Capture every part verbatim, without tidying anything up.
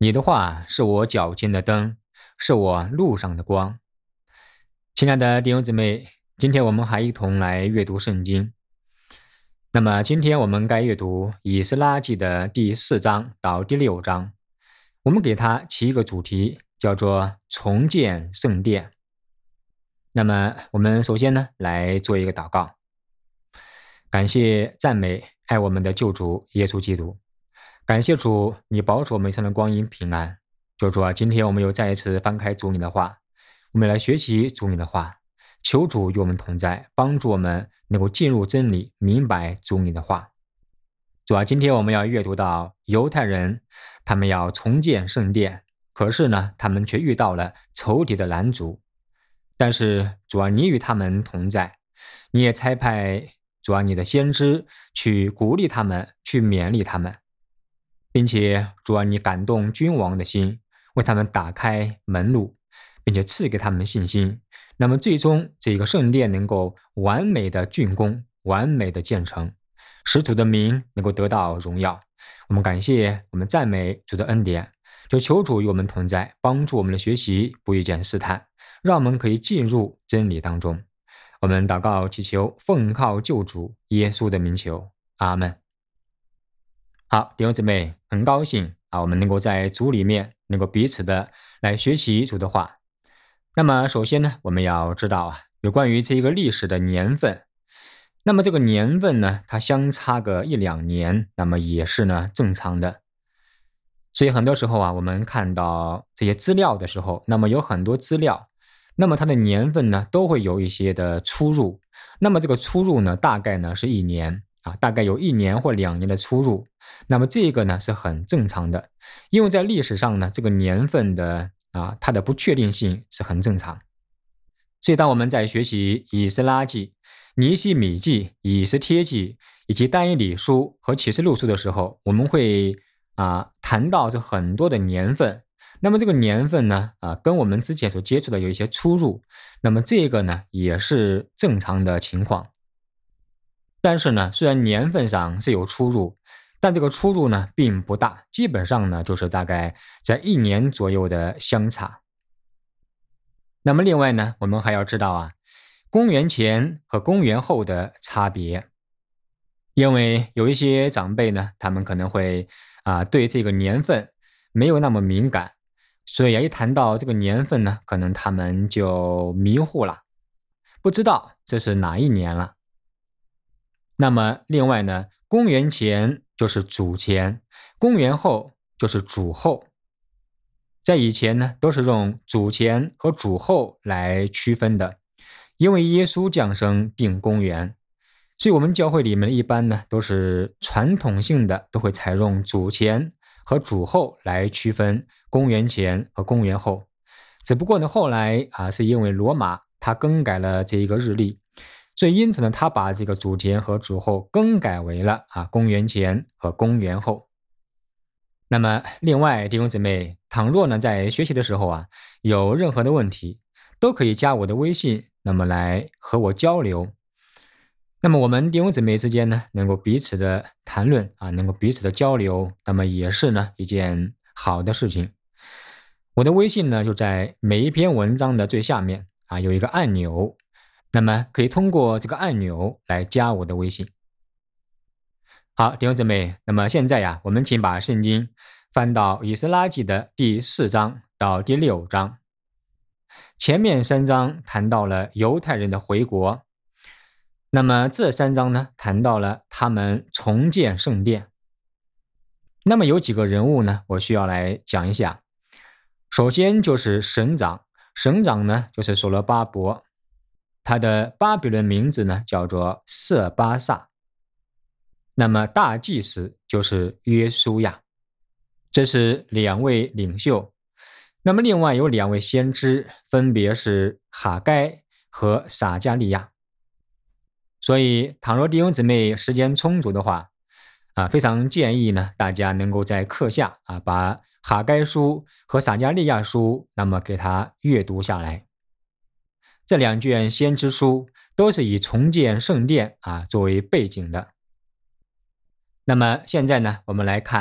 你的话是我脚前的灯，是我路上的光。亲爱的弟兄姊妹，今天我们还一同来阅读圣经。那么今天我们该阅读以斯拉记的第四章到第六章，我们给它起一个主题，叫做重建圣殿。那么我们首先呢来做一个祷告，感谢赞美爱我们的救主耶稣基督。感谢主，你保守我们一生的光阴平安。求主啊，今天我们又再一次翻开主你的话，我们来学习主你的话，求主与我们同在，帮助我们能够进入真理，明白主你的话。主啊，今天我们要阅读到犹太人，他们要重建圣殿，可是呢，他们却遇到了仇敌的拦阻。但是主啊，你与他们同在，你也差派主啊你的先知去鼓励他们，去勉励他们。并且主啊，你感动君王的心，为他们打开门路，并且赐给他们信心。那么最终这个圣殿能够完美的竣工，完美的建成，使主的名能够得到荣耀。我们感谢，我们赞美主的恩典，就求主与我们同在，帮助我们的学习不遇见试探，让我们可以进入真理当中。我们祷告祈求，奉靠救主耶稣的名求，阿们。好，弟兄姊妹，很高兴啊，我们能够在主里面能够彼此的来学习主的话。那么首先呢，我们要知道啊，有关于这个历史的年份。那么这个年份呢，它相差个一两年，那么也是呢正常的。所以很多时候啊，我们看到这些资料的时候，那么有很多资料，那么它的年份呢都会有一些的出入。那么这个出入呢，大概呢是一年。啊，大概有一年或两年的出入，那么这个呢是很正常的，因为在历史上呢，这个年份的啊，它的不确定性是很正常。所以当我们在学习以斯拉记、尼希米记、以斯帖记以及但以理书和启示录书的时候，我们会啊谈到这很多的年份。那么这个年份呢，啊，跟我们之前所接触的有一些出入，那么这个呢也是正常的情况。但是呢，虽然年份上是有出入，但这个出入呢并不大，基本上呢就是大概在一年左右的相差。那么另外呢，我们还要知道啊，公元前和公元后的差别，因为有一些长辈呢，他们可能会啊对这个年份没有那么敏感，所以一谈到这个年份呢，可能他们就迷糊了，不知道这是哪一年了。那么另外呢，公元前就是主前，公元后就是主后。在以前呢，都是用主前和主后来区分的，因为耶稣降生定公元，所以我们教会里面一般呢都是传统性的，都会采用主前和主后来区分公元前和公元后。只不过呢，后来啊，是因为罗马它更改了这一个日历。所以因此呢，他把这个主前和主后更改为了啊公元前和公元后。那么另外弟兄姊妹，倘若呢在学习的时候啊有任何的问题，都可以加我的微信，那么来和我交流。那么我们弟兄姊妹之间呢能够彼此的谈论啊，能够彼此的交流，那么也是呢一件好的事情。我的微信呢就在每一篇文章的最下面啊有一个按钮。那么可以通过这个按钮来加我的微信。好，弟兄姊妹，那么现在呀，我们请把圣经翻到以斯拉记的第四章到第六章。前面三章谈到了犹太人的回国，那么这三章呢，谈到了他们重建圣殿。那么有几个人物呢，我需要来讲一下。首先就是省长，省长呢就是所罗巴伯。他的巴比伦名字呢叫做色巴萨，那么大祭司就是约书亚，这是两位领袖。那么另外有两位先知，分别是哈该和撒迦利亚。所以倘若弟兄姊妹时间充足的话啊，非常建议呢大家能够在课下啊把哈该书和撒迦利亚书那么给它阅读下来。这两卷先知书都是以重建圣殿啊作为背景的。那么现在呢，我们来看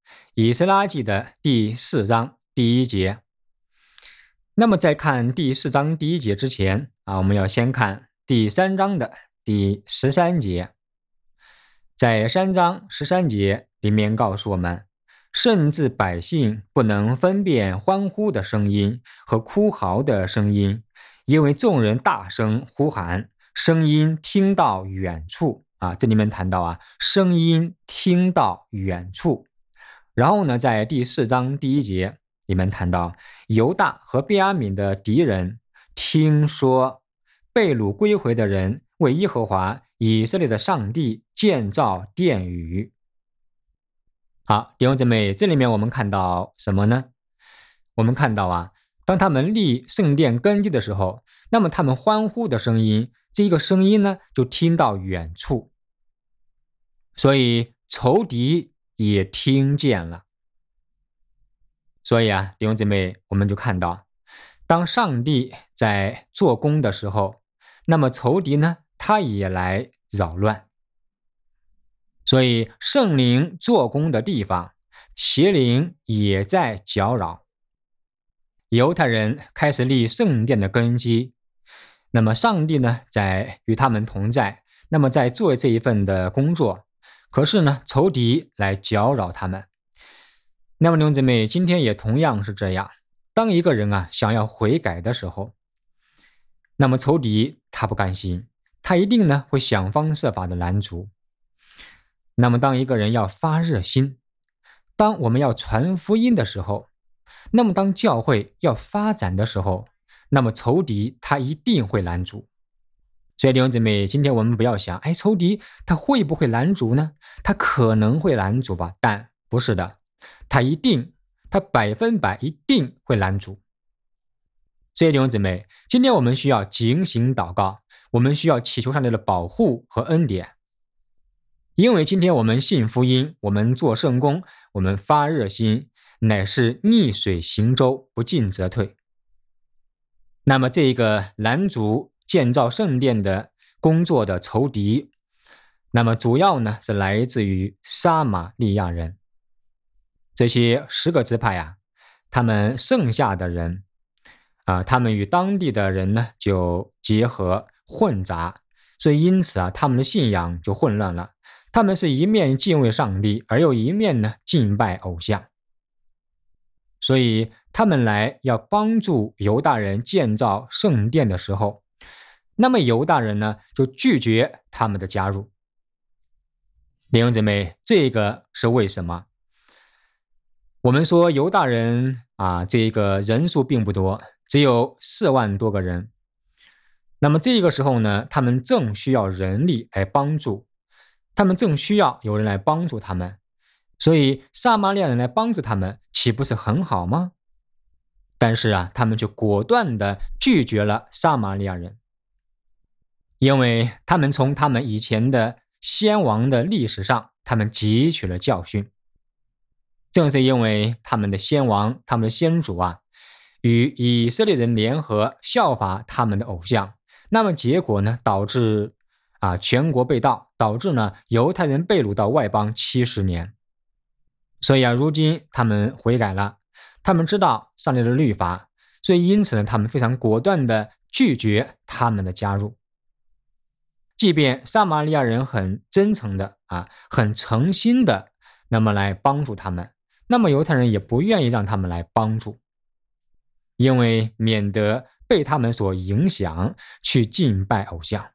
以斯拉记的第四章第一节。那么在看第四章第一节之前啊，我们要先看第三章的第十三节。在三章十三节里面告诉我们，甚至百姓不能分辨欢呼的声音和哭嚎的声音，因为众人大声呼喊，声音听到远处啊。这里面谈到啊，声音听到远处。然后呢，在第四章第一节里面谈到，犹大和便雅悯的敌人听说被掳归回的人为耶和华以色列的上帝建造殿宇。好，弟兄姊妹，这里面我们看到什么呢？我们看到啊，当他们立圣殿根基的时候，那么他们欢呼的声音，这个声音呢，就听到远处，所以仇敌也听见了。所以啊，弟兄姊妹，我们就看到，当上帝在做工的时候，那么仇敌呢，他也来扰乱。所以圣灵做工的地方，邪灵也在搅扰。犹太人开始立圣殿的根基，那么上帝呢，在与他们同在，那么在做这一份的工作。可是呢，仇敌来搅扰他们。那么弟兄姊妹，今天也同样是这样。当一个人啊想要悔改的时候，那么仇敌他不甘心，他一定呢会想方设法的拦阻。那么当一个人要发热心，当我们要传福音的时候，那么当教会要发展的时候，那么仇敌他一定会拦阻。所以弟兄姊妹，今天我们不要想，哎，仇敌他会不会拦阻呢？他可能会拦阻吧，但不是的，他一定，他百分百一定会拦阻。所以弟兄姊妹，今天我们需要警醒祷告，我们需要祈求上帝的保护和恩典。因为今天我们信福音，我们做圣工，我们发热心，乃是逆水行舟，不进则退。那么这个拦阻建造圣殿的工作的仇敌，那么主要呢是来自于撒玛利亚人。这些十个支派啊，他们剩下的人啊，他们与当地的人呢就结合混杂，所以因此啊，他们的信仰就混乱了。他们是一面敬畏上帝，而又一面呢敬拜偶像。所以他们来要帮助犹大人建造圣殿的时候，那么犹大人呢就拒绝他们的加入。弟兄姊妹，这个是为什么？我们说犹大人啊，这个人数并不多，只有四万多个人。那么这个时候呢，他们正需要人力来帮助，他们正需要有人来帮助他们，所以撒玛利亚人来帮助他们，岂不是很好吗？但是啊，他们就果断地拒绝了撒玛利亚人，因为他们从他们以前的先王的历史上，他们汲取了教训。正是因为他们的先王，他们的先祖啊，与以色列人联合效法他们的偶像，那么结果呢，导致啊全国被盗，导致呢犹太人被掳到外邦七十年。所以啊，如今他们悔改了，他们知道上帝的律法，所以因此呢，他们非常果断地拒绝他们的加入。即便撒玛利亚人很真诚的啊，很诚心的，那么来帮助他们，那么犹太人也不愿意让他们来帮助，因为免得被他们所影响去敬拜偶像。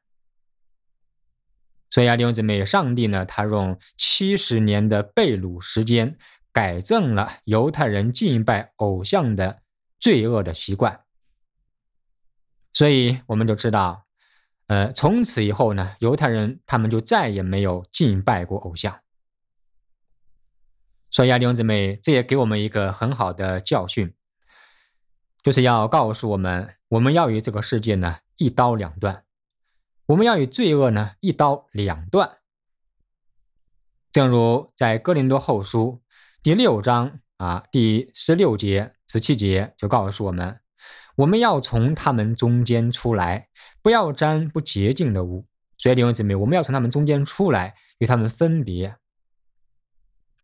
所以啊，弟兄姊妹，上帝呢，他用七十年的被掳时间改正了犹太人敬拜偶像的罪恶的习惯。所以我们就知道，呃，从此以后呢，犹太人他们就再也没有敬拜过偶像。所以啊，弟兄姊妹，这也给我们一个很好的教训，就是要告诉我们，我们要与这个世界呢一刀两断，我们要与罪恶呢一刀两断。正如在哥林多后书第六章啊第十六节、十七节就告诉我们，我们要从他们中间出来，不要沾不洁净的物。所以弟兄姊妹，我们要从他们中间出来，与他们分别。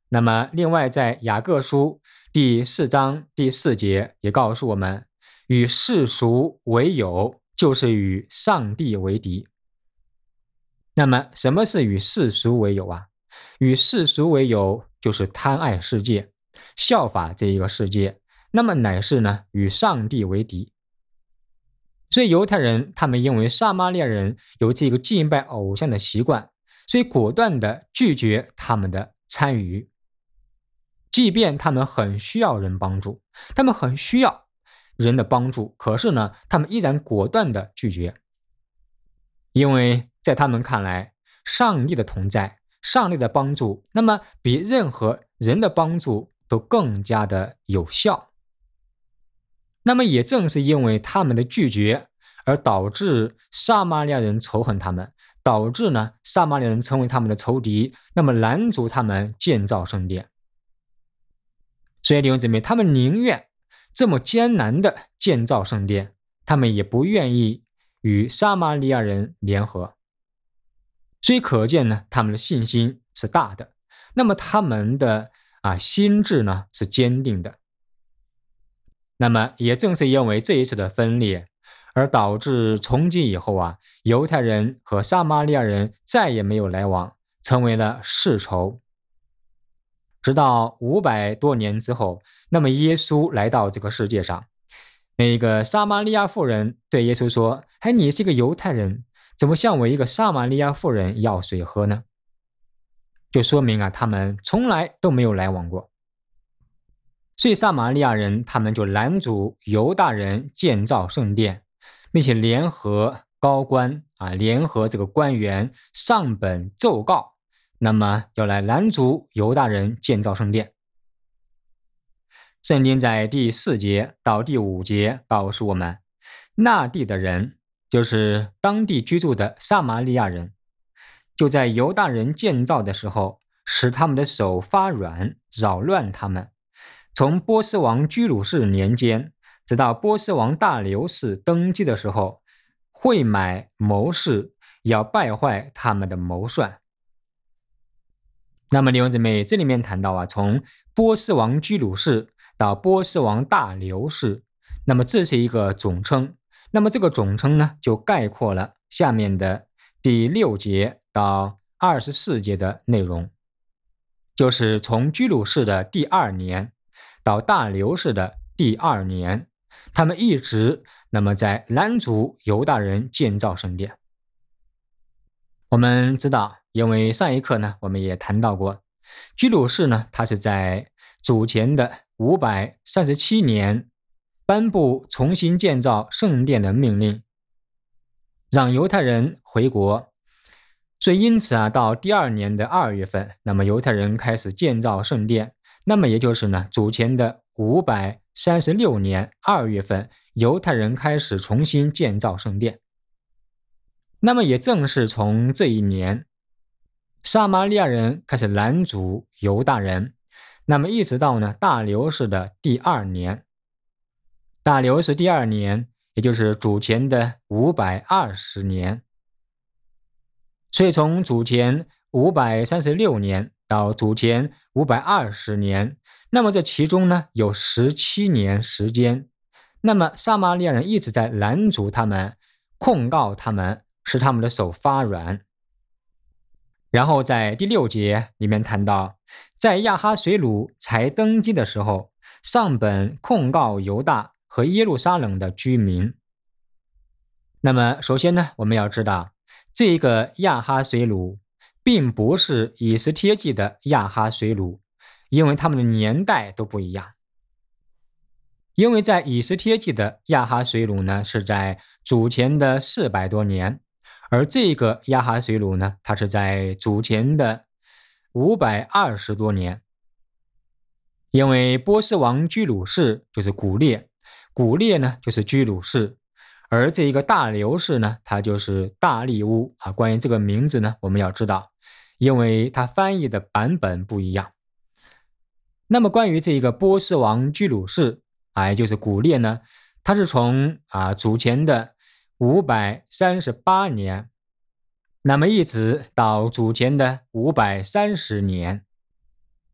那么另外在雅各书第四章第四节也告诉我们，与世俗为友，就是与上帝为敌。那么什么是与世俗为友啊？与世俗为友就是贪爱世界，效法这一个世界，那么乃是呢与上帝为敌。所以犹太人他们因为撒玛利亚人有这个敬拜偶像的习惯，所以果断地拒绝他们的参与。即便他们很需要人帮助，他们很需要人的帮助，可是呢他们依然果断地拒绝。因为在他们看来，上帝的同在，上帝的帮助，那么比任何人的帮助都更加的有效。那么也正是因为他们的拒绝，而导致撒玛利亚人仇恨他们，导致呢撒玛利亚人成为他们的仇敌，那么拦阻他们建造圣殿。所以弟兄姊妹，他们宁愿这么艰难的建造圣殿，他们也不愿意与撒玛利亚人联合。所以可见呢，他们的信心是大的，那么他们的啊心智呢是坚定的。那么也正是因为这一次的分裂，而导致从今以后啊，犹太人和撒玛利亚人再也没有来往，成为了世仇。直到五百多年之后，那么耶稣来到这个世界上，那个撒玛利亚妇人对耶稣说：哎，你是一个犹太人，怎么向我一个撒玛利亚妇人要水喝呢？就说明啊，他们从来都没有来往过。所以撒玛利亚人他们就拦阻犹大人建造圣殿，并且联合高官啊，联合这个官员上本奏告，那么要来拦阻犹大人建造圣殿。圣经在第四节到第五节告诉我们，那地的人，就是当地居住的撒玛利亚人，就在犹大人建造的时候，使他们的手发软，扰乱他们。从波斯王居鲁士年间，直到波斯王大流士登基的时候，会买谋士，要败坏他们的谋算。那么弟兄姊妹，这里面谈到啊，从波斯王居鲁士到波斯王大流士，那么这是一个总称。那么这个总称呢，就概括了下面的第六节到二十四节的内容，就是从居鲁士的第二年到大流士的第二年，他们一直那么在拦阻犹大人建造圣殿。我们知道，因为上一课呢，我们也谈到过，居鲁士呢，他是在主前的五百三十七年颁布重新建造圣殿的命令，让犹太人回国。所以因此啊，到第二年的二月份，那么犹太人开始建造圣殿，那么也就是呢，主前的五百三十六年二月份，犹太人开始重新建造圣殿。那么也正是从这一年，撒玛利亚人开始拦阻犹大人，那么一直到呢大流士的第二年，大流士第二年，也就是主前的五百二十年。所以从主前五百三十六年到主前五百二十年，那么这其中呢有十七年时间，那么撒玛利亚人一直在拦阻他们，控告他们，使他们的手发软。然后在第六节里面谈到，在亚哈水鲁才登基的时候，上本控告犹大和耶路撒冷的居民。那么首先呢，我们要知道，这个亚哈水鲁并不是以斯帖记的亚哈水鲁，因为他们的年代都不一样。因为在以斯帖记的亚哈水鲁呢，是在主前的四百多年，而这个亚哈水鲁呢，它是在主前的五百二十多年。因为波斯王居鲁士就是古列，古列呢就是居鲁士，而这一个大流士呢，他就是大利乌啊。关于这个名字呢，我们要知道，因为他翻译的版本不一样。那么关于这个波斯王居鲁士啊，也就是古列呢，他是从啊主前的五百三十八年，那么一直到主前的五百三十年。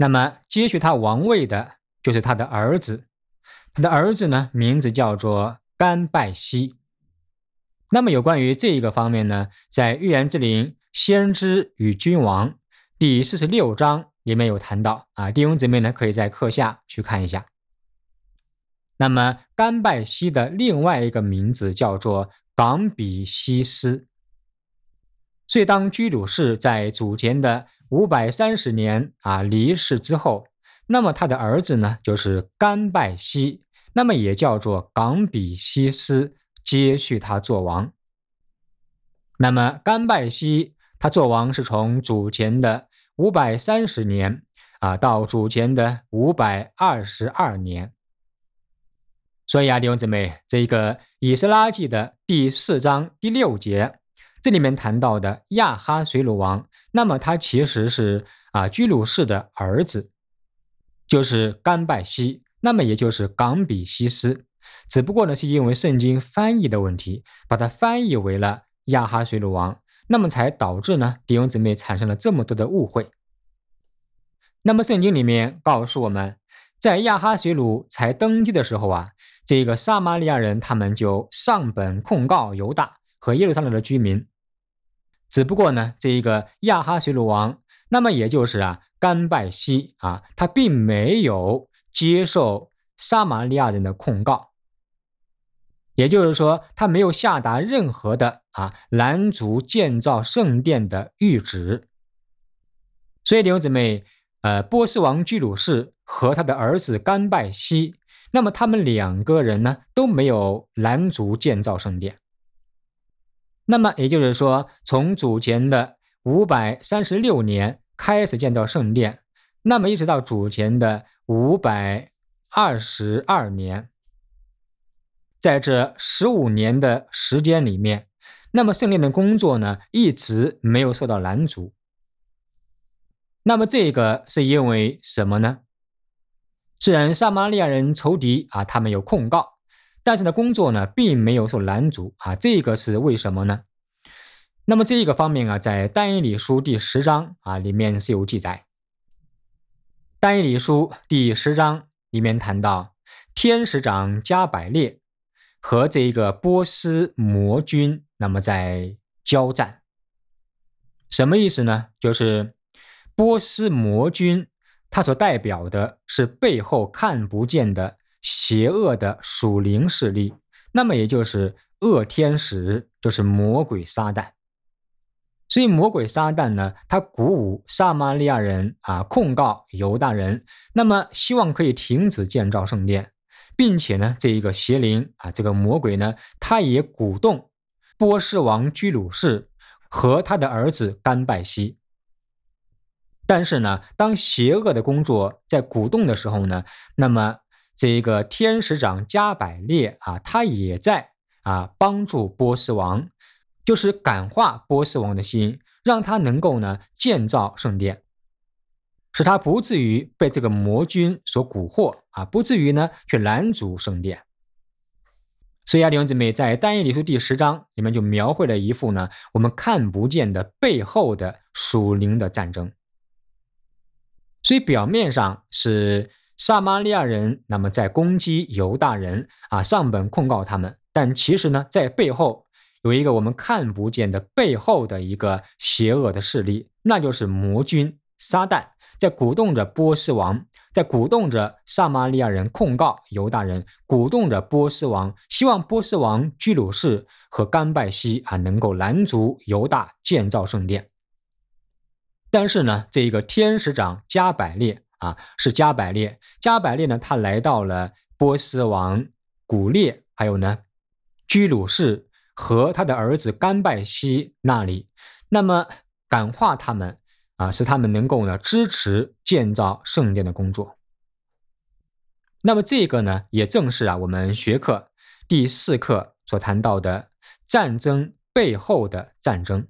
那么接续他王位的就是他的儿子，他的儿子呢名字叫做甘拜西。那么有关于这一个方面呢，在《预言之灵：先知与君王》第四十六章里面有谈到啊，弟兄姊妹呢可以在课下去看一下。那么甘拜西的另外一个名字叫做冈比西斯。所以当居鲁士在主前的五百三十年啊离世之后，那么他的儿子呢就是甘拜西，那么也叫做冈比西斯，接续他做王。那么甘拜西他做王是从主前的五百三十年啊到主前的五百二十二年。所以啊，弟兄姊妹，这个以斯拉记的第四章第六节，这里面谈到的亚哈随鲁王，那么他其实是啊居鲁士的儿子，就是甘拜西，那么也就是冈比西斯，只不过呢是因为圣经翻译的问题，把它翻译为了亚哈随鲁王，那么才导致呢弟兄姊妹产生了这么多的误会。那么圣经里面告诉我们，在亚哈随鲁才登基的时候啊，这个撒玛利亚人他们就上本控告犹大和耶路撒冷的居民。只不过呢，这一个亚哈随鲁王，那么也就是啊甘拜西啊，他并没有接受撒玛利亚人的控告，也就是说，他没有下达任何的啊拦阻建造圣殿的谕旨。所以弟兄姊妹，呃，波斯王居鲁士和他的儿子甘拜西，那么他们两个人呢都没有拦阻建造圣殿。那么也就是说，从主前的五百三十六年开始建造圣殿，那么一直到主前的五百二十二年，在这十五年的时间里面，那么圣殿的工作呢一直没有受到拦阻。那么这个是因为什么呢？虽然撒玛利亚人仇敌啊，他们有控告，但是呢，工作呢并没有受拦阻啊，这个是为什么呢？那么这一个方面啊，在但以理书第十章啊里面是有记载。但以理书第十章里面谈到天使长加百列和这个波斯魔军，那么在交战。什么意思呢？就是波斯魔军它所代表的是背后看不见的邪恶的属灵势力，那么也就是恶天使，就是魔鬼撒旦。所以魔鬼撒旦呢，他鼓舞撒玛利亚人啊，控告犹大人，那么希望可以停止建造圣殿，并且呢，这一个邪灵啊，这个魔鬼呢，他也鼓动波斯王居鲁士和他的儿子甘拜西。但是呢，当邪恶的工作在鼓动的时候呢，那么这个天使长加百列啊，他也在啊帮助波斯王，就是感化波斯王的心，让他能够呢建造圣殿，使他不至于被这个魔军所蛊惑啊，不至于呢去拦阻圣殿。所以啊，弟兄姊妹，在但以理书第十章里面就描绘了一幅呢我们看不见的背后的属灵的战争。所以表面上是撒玛利亚人那么在攻击犹大人啊，上本控告他们，但其实呢在背后有一个我们看不见的背后的一个邪恶的势力，那就是魔军撒旦，在鼓动着波斯王，在鼓动着撒玛利亚人控告犹大人，鼓动着波斯王，希望波斯王居鲁士和甘拜西啊能够拦阻犹大建造圣殿。但是呢，这个天使长加百列啊，是加百列，加百列呢，他来到了波斯王古列，还有呢居鲁士和他的儿子甘拜西那里，那么感化他们啊，使他们能够呢支持建造圣殿的工作。那么这个呢，也正是啊我们学课第四课所谈到的战争背后的战争。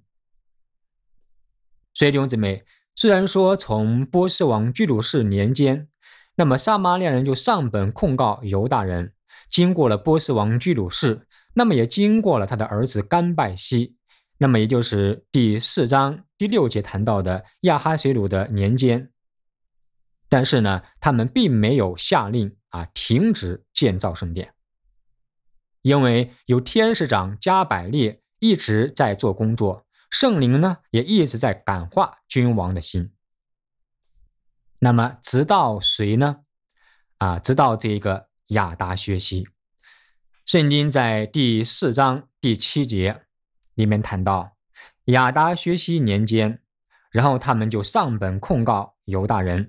所以弟兄姊妹，虽然说从波斯王居鲁士年间，那么撒玛利亚人就上本控告犹大人，经过了波斯王居鲁士，那么也经过了他的儿子甘拜西，那么也就是第四章第六节谈到的亚哈随鲁的年间。 但是呢，他们并没有下令啊停止建造圣殿，因为有天使长加百列一直在做工作，圣灵呢也一直在感化君王的心。那么直到谁呢？啊，直到这个亚达薛西。圣经在第四章第七节里面谈到，亚达薛西年间，然后他们就上本控告犹大人。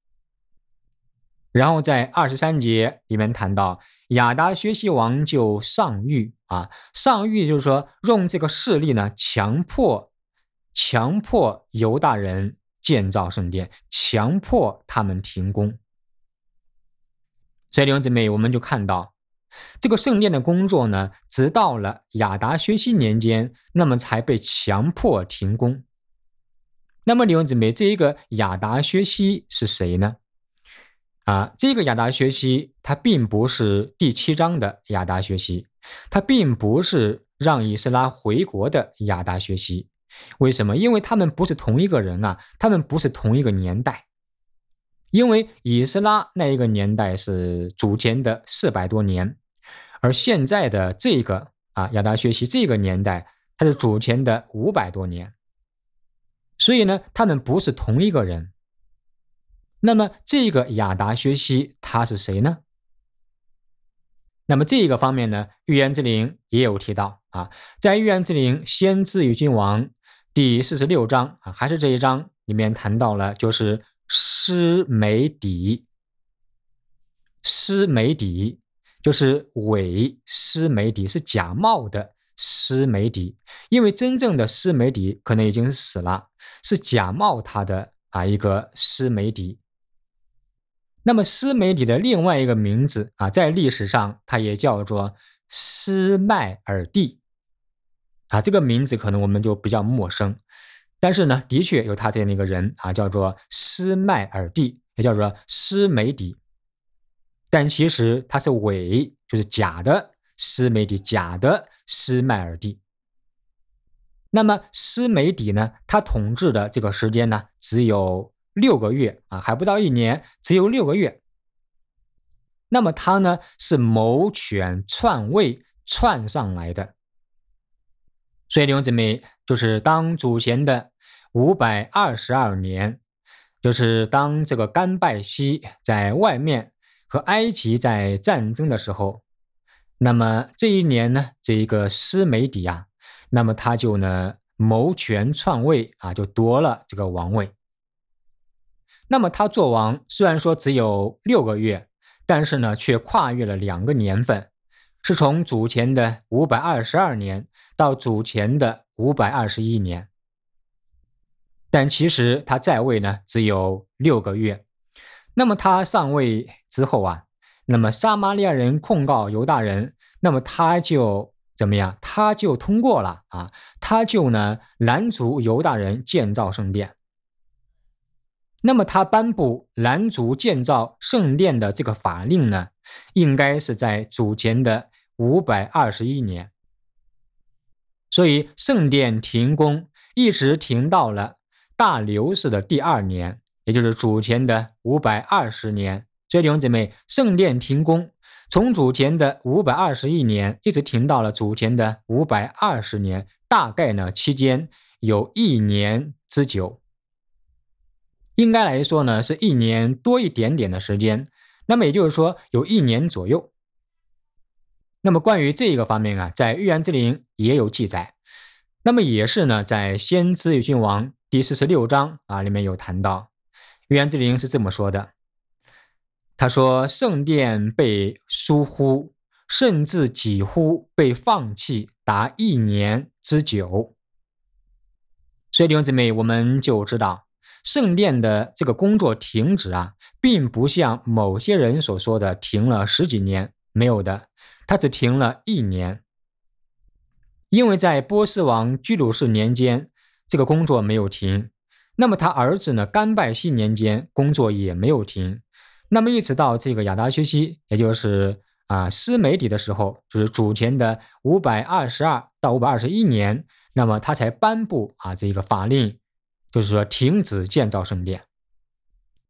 然后在二十三节里面谈到，亚达薛西王就上谕啊，上谕就是说用这个势力呢，强迫强迫犹大人建造圣殿，强迫他们停工。所以弟兄姊妹，我们就看到这个圣殿的工作呢，直到了亚达薛西年间，那么才被强迫停工。那么弟兄姊妹，这一个亚达薛西是谁呢？啊，这个亚达薛西他并不是第七章的亚达薛西，他并不是让以斯拉回国的亚达薛西。为什么？因为他们不是同一个人啊，他们不是同一个年代。因为以斯拉那一个年代是主前的四百多年，而现在的这个啊亚达薛西这个年代，他是主前的五百多年，所以呢，他们不是同一个人。那么这个亚达薛西他是谁呢？那么这个方面呢，预言之灵也有提到啊，在预言之灵先知与君王第四十六章啊，还是这一章里面谈到了，就是施美底。施美底就是伪施美底，是假冒的施美底，因为真正的施美底可能已经死了，是假冒他的啊一个施美底。那么施美底的另外一个名字啊，在历史上它也叫做施麦尔蒂啊，这个名字可能我们就比较陌生，但是呢，的确有他这样的一个人啊，叫做施麦尔蒂，也叫做施美底，但其实他是伪，就是假的施美底，假的施麦尔蒂。那么施美底呢，他统治的这个时间呢，只有六个月啊，还不到一年，只有六个月。那么他呢是谋权篡位篡上来的。所以弟兄姊妹，就是当主前的五百二十二年，就是当这个甘拜西在外面和埃及在战争的时候，那么这一年呢，这一个施美底啊，那么他就呢谋权篡位啊，就夺了这个王位。那么他做王虽然说只有六个月，但是呢却跨越了两个年份，是从主前的五百二十二年到主前的五百二十一年。但其实他在位呢只有六个月。那么他上位之后啊，那么撒玛利亚人控告犹大人，那么他就怎么样？他就通过了啊，他就呢拦阻犹大人建造圣殿。那么他颁布拦阻建造圣殿的这个法令呢，应该是在主前的五百二十一年。所以圣殿停工一直停到了大流士的第二年，也就是主前的五百二十年。所以弟兄姐妹，圣殿停工从主前的五百二十一年一直停到了主前的五百二十年，大概呢期间有一年之久。应该来说呢，是一年多一点点的时间，那么也就是说有一年左右。那么关于这个方面啊，在预言之灵也有记载，那么也是呢，在先知与君王第四十六章啊里面有谈到，预言之灵是这么说的，他说圣殿被疏忽，甚至几乎被放弃达一年之久。所以弟兄姊妹，我们就知道圣殿的这个工作停止啊，并不像某些人所说的停了十几年，没有的，它只停了一年。因为在波斯王居鲁士年间，这个工作没有停，那么他儿子呢甘拜西年间工作也没有停，那么一直到这个亚达薛西，也就是啊施美底的时候，就是主前的五百二十二到五百二十一年，那么他才颁布啊这个法令，就是说停止建造圣殿。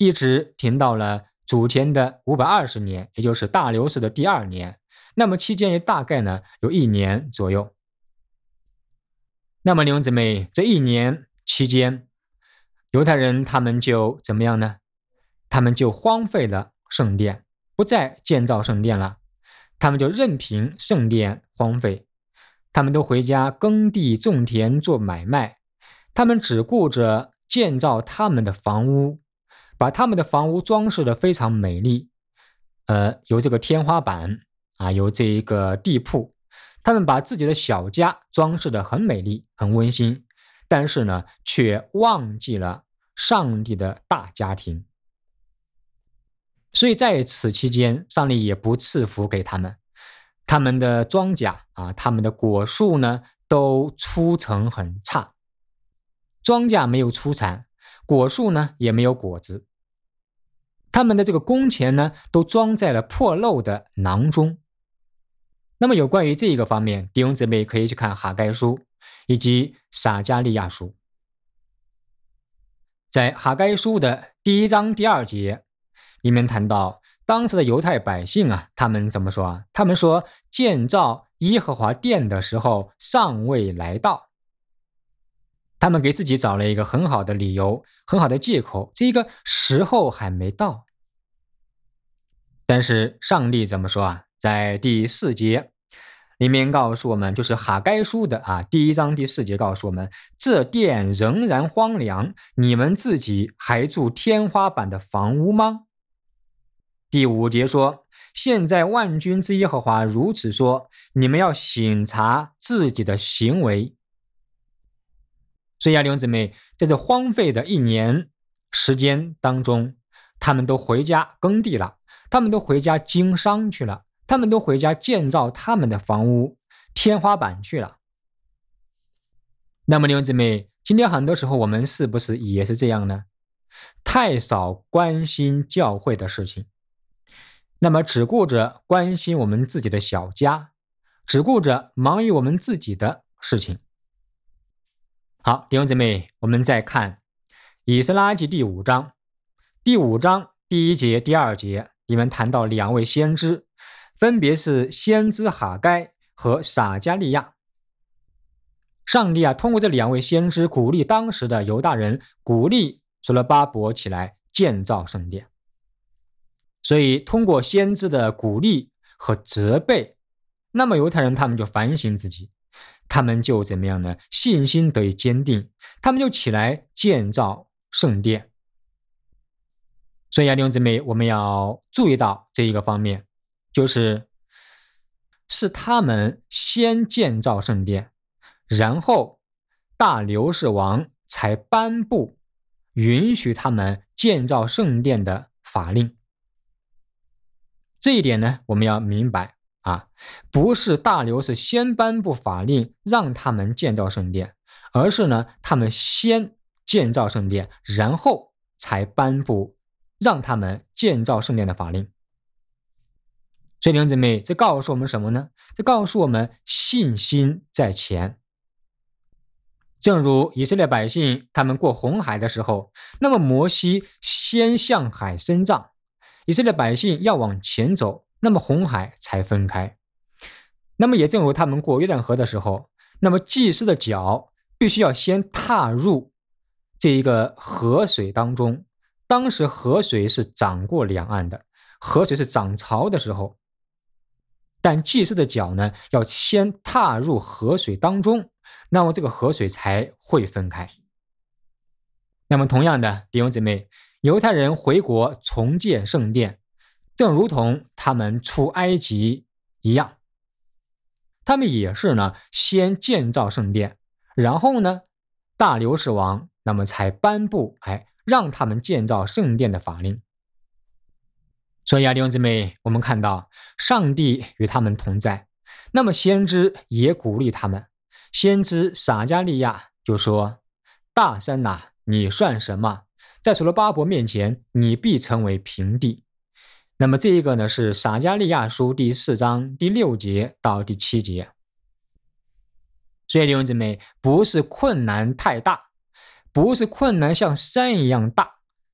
一直停到了主前的五百二十年，也就是大流士的第二年。那么期间也大概呢有一年左右。那么弟兄姊妹，这一年期间，犹太人他们就怎么样呢？他们就荒废了圣殿，不再建造圣殿了，他们就任凭圣殿荒废，他们都回家耕地种田做买卖，他们只顾着建造他们的房屋，把他们的房屋装饰得非常美丽，呃，有这个天花板啊，有这一个地铺，他们把自己的小家装饰得很美丽很温馨，但是呢却忘记了上帝的大家庭。所以在此期间，上帝也不赐福给他们，他们的庄稼啊，他们的果树呢都出成很差，庄稼没有出产，果树呢也没有果子，他们的这个工钱呢都装在了破漏的囊中。那么有关于这个方面，弟兄姊妹可以去看哈该书以及撒迦利亚书。在哈该书的第一章第二节里面谈到，当时的犹太百姓啊，他们怎么说啊？他们说建造耶和华殿的时候尚未来到，他们给自己找了一个很好的理由，很好的借口，这个时候还没到。但是上帝怎么说啊？在第四节里面告诉我们，就是哈该书的啊第一章第四节告诉我们，这殿仍然荒凉，你们自己还住天花板的房屋吗？第五节说，现在万军之耶和华如此说，你们要省察自己的行为。所以啊，弟兄姊妹，在这荒废的一年时间当中，他们都回家耕地了，他们都回家经商去了，他们都回家建造他们的房屋天花板去了。那么弟兄姊妹，今天很多时候我们是不是也是这样呢？太少关心教会的事情，那么只顾着关心我们自己的小家，只顾着忙于我们自己的事情。好，弟兄姊妹，我们再看以斯拉记第五章，第五章第一节第二节里面谈到两位先知，分别是先知哈该和撒迦利亚。上帝啊，通过这两位先知鼓励当时的犹大人，鼓励所罗巴伯起来建造圣殿。所以通过先知的鼓励和责备，那么犹太人他们就反省自己，他们就怎么样呢？信心得以坚定，他们就起来建造圣殿。所以啊，弟兄姊妹，我们要注意到这一个方面，就是是他们先建造圣殿，然后大流士王才颁布允许他们建造圣殿的法令。这一点呢，我们要明白啊，不是大流士先颁布法令让他们建造圣殿，而是呢，他们先建造圣殿，然后才颁布让他们建造圣殿的法令。所以弟兄姊妹，这告诉我们什么呢？这告诉我们信心在前。正如以色列百姓他们过红海的时候，那么摩西先向海伸杖，以色列百姓要往前走，那么红海才分开。那么也正如他们过约旦河的时候，那么祭司的脚必须要先踏入这一个河水当中，当时河水是涨过两岸的，河水是涨潮的时候，但祭司的脚呢，要先踏入河水当中，那么这个河水才会分开。那么同样的，弟兄姊妹，犹太人回国重建圣殿，正如同他们出埃及一样，他们也是呢，先建造圣殿，然后呢，大流士王那么才颁布哎，让他们建造圣殿的法令。所以啊，弟兄姊妹，我们看到上帝与他们同在，那么先知也鼓励他们。先知撒迦利亚就说，大山哪、啊，你算什么？在所罗巴伯面前，你必成为平地。那么这一个呢，是撒迦利亚书第四章第六节到第七节。所以弟兄姊妹，不是困难太大，不是困难像山一样大，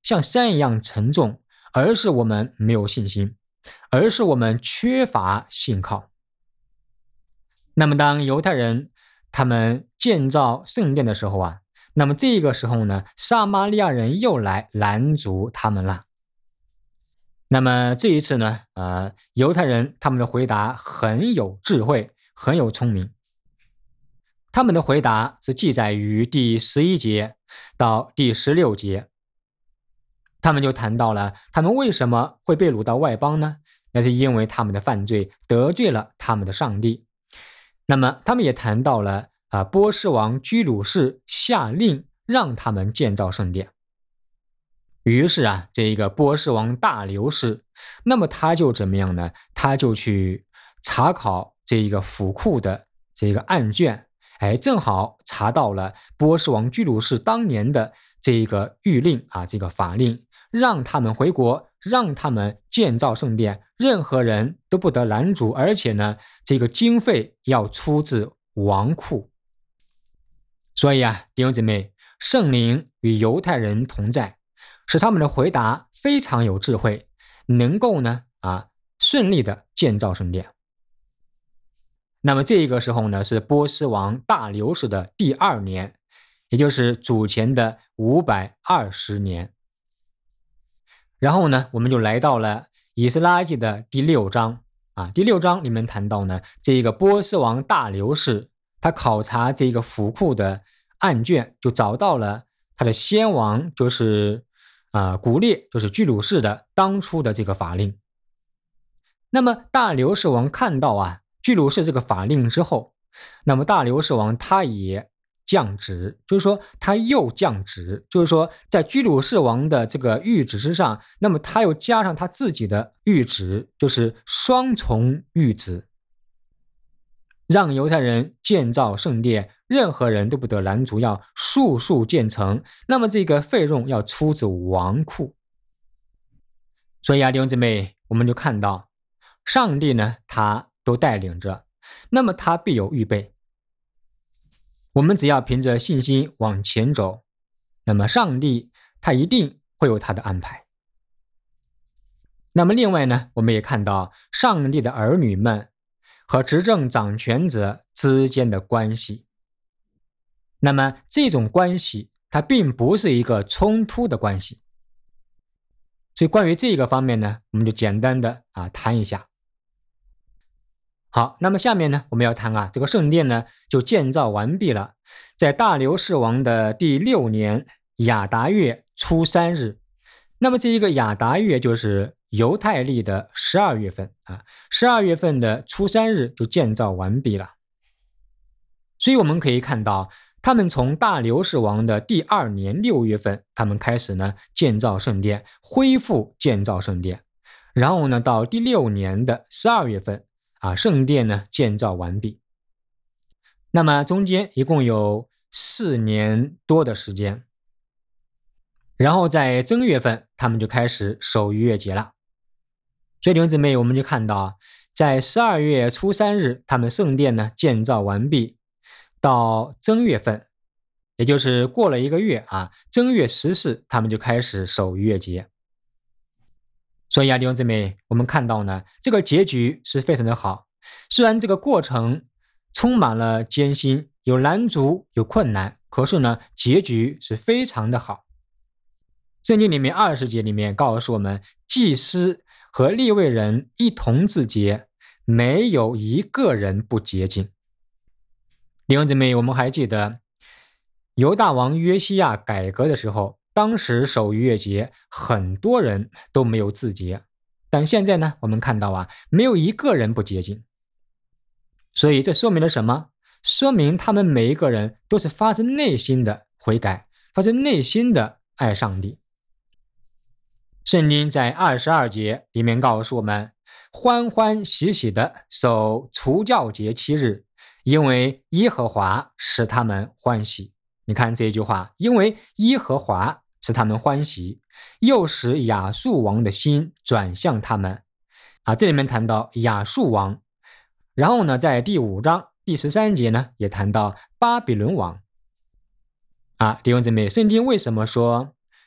像山一样沉重，而是我们没有信心，而是我们缺乏信靠。那么当犹太人他们建造圣殿的时候啊，那么这个时候呢，撒玛利亚人又来拦阻他们了。那么这一次呢，呃，犹太人他们的回答很有智慧，很有聪明。他们的回答是记载于第十一节到第十六节。他们就谈到了他们为什么会被掳到外邦呢？那是因为他们的犯罪得罪了他们的上帝。那么他们也谈到了啊，波斯王居鲁士下令让他们建造圣殿。于是啊，这一个波斯王大流士，那么他就怎么样呢？他就去查考这一个府库的这个案卷，哎，正好查到了波斯王居鲁士当年的这一个谕令啊，这个法令，让他们回国，让他们建造圣殿，任何人都不得拦阻，而且呢，这个经费要出自王库。所以啊，弟兄姊妹，圣灵与犹太人同在，使他们的回答非常有智慧，能够呢啊顺利的建造圣殿。那么这个时候呢，是波斯王大流士的第二年，也就是主前的五百二十年。然后呢，我们就来到了以斯拉记的第六章啊，第六章里面谈到呢，这个波斯王大流士他考察这个府库的案卷，就找到了他的先王就是啊、呃、古列，就是居鲁士的当初的这个法令。那么大流士王看到啊居鲁士这个法令之后，那么大流士王他也降职，就是说他又降职，就是说在居鲁士王的这个谕旨之上，那么他又加上他自己的谕旨，就是双重谕旨，让犹太人建造圣殿，任何人都不得拦阻，要速速建成，那么这个费用要出自王库。所以啊，弟兄姊妹，我们就看到上帝呢，他都带领着，那么他必有预备。我们只要凭着信心往前走，那么上帝他一定会有他的安排。那么另外呢，我们也看到上帝的儿女们和执政掌权者之间的关系。那么这种关系它并不是一个冲突的关系。所以关于这个方面呢，我们就简单的啊谈一下。好，那么下面呢，我们要谈啊，这个圣殿呢就建造完毕了，在大流士王的第六年亚达月初三日。那么这一个亚达月就是犹太历的十二月份啊，十二月份的初三日就建造完毕了。所以我们可以看到，他们从大流士王的第二年六月份，他们开始呢建造圣殿，恢复建造圣殿，然后呢到第六年的十二月份啊，圣殿呢建造完毕。那么中间一共有四年多的时间。然后在正月份，他们就开始守逾越节了。所以弟兄姊妹，我们就看到，在十二月初三日，他们圣殿呢建造完毕，到正月份，也就是过了一个月啊，正月十四，他们就开始守逾越节。所以啊，弟兄姊妹，我们看到呢，这个结局是非常的好。虽然这个过程充满了艰辛，有拦阻，有困难，可是呢，结局是非常的好。圣经里面二十节里面告诉我们，祭司和利未人一同自洁，没有一个人不洁净。弟兄姊妹，我们还记得犹大王约西亚改革的时候，当时守逾越节很多人都没有自洁，但现在呢，我们看到啊，没有一个人不洁净。所以这说明了什么？说明他们每一个人都是发自内心的悔改，发自内心的爱上帝。圣经在二十二节里面告诉我们，欢欢喜喜的守除酵节七日，因为耶和华使他们欢喜。你看这一句话，因为耶和华使他们欢喜，又使亚述王的心转向他们啊。这里面谈到亚述王，然后呢，在第五章第十三节呢，也谈到巴比伦王啊。弟兄姊妹，圣经为什么说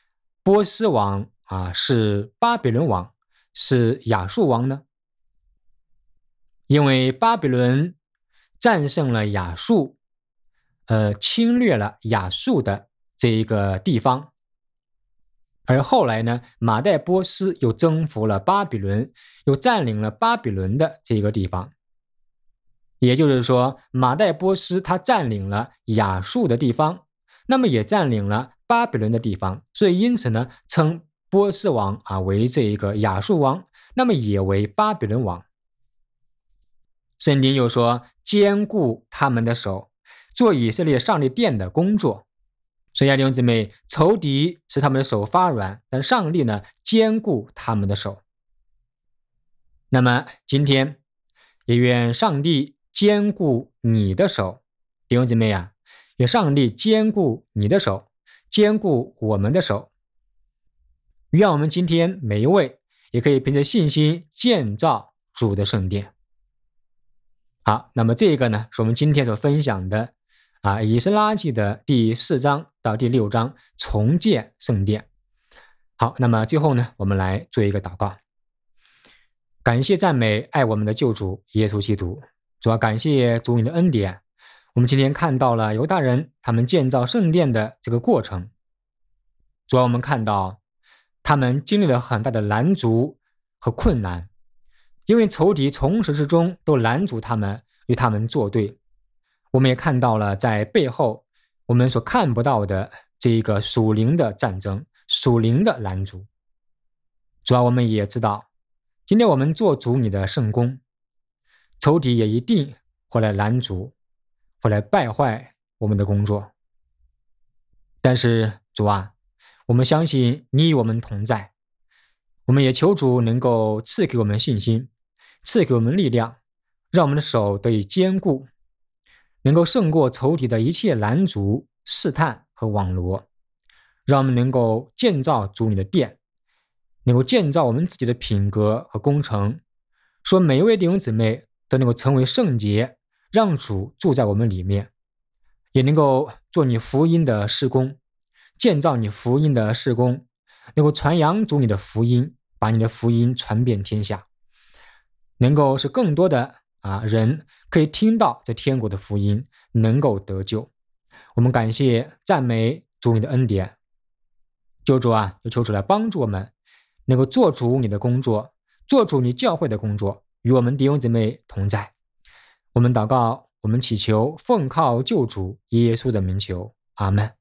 波斯王啊是巴比伦王，是亚述王呢？因为巴比伦战胜了亚述，呃，侵略了亚述的这一个地方。而后来呢，马代波斯又征服了巴比伦，又占领了巴比伦的这个地方。也就是说，马代波斯他占领了亚述的地方，那么也占领了巴比伦的地方，所以因此呢，称波斯王啊为这一个亚述王，那么也为巴比伦王。圣经又说，坚固他们的手，做以色列上帝殿的工作。所以啊，弟兄姊妹，仇敌使他们的手发软，但上帝呢，坚固他们的手。那么今天也愿上帝坚固你的手，弟兄姊妹啊，愿上帝坚固你的手，坚固我们的手。愿我们今天每一位也可以凭着信心建造主的圣殿。好，那么这个呢，是我们今天所分享的啊，以斯拉记的第四章到第六章重建圣殿。好，那么最后呢，我们来做一个祷告。感谢赞美爱我们的救主耶稣基督，主要感谢主你的恩典。我们今天看到了犹大人他们建造圣殿的这个过程，主要我们看到他们经历了很大的拦阻和困难，因为仇敌从始至终都拦阻他们与他们作对。我们也看到了在背后我们所看不到的这一个属灵的战争，属灵的拦阻。主要我们也知道，今天我们做主你的圣工，仇敌也一定会来拦阻，会来败坏我们的工作。但是主啊，我们相信你与我们同在，我们也求主能够赐给我们信心，赐给我们力量，让我们的手得以坚固，能够胜过仇敌的一切拦阻、试探和网罗，让我们能够建造主你的殿，能够建造我们自己的品格和工程，说每一位弟兄姊妹都能够成为圣洁，让主住在我们里面，也能够做你福音的事工，建造你福音的事工，能够传扬主你的福音，把你的福音传遍天下，能够使更多的啊人可以听到这天国的福音，能够得救。我们感谢赞美主你的恩典，救主啊，就求主来帮助我们，能够做主你的工作，做主你教会的工作，与我们弟兄姊妹同在。我们祷告，我们祈求，奉靠救主耶稣的名求，阿们。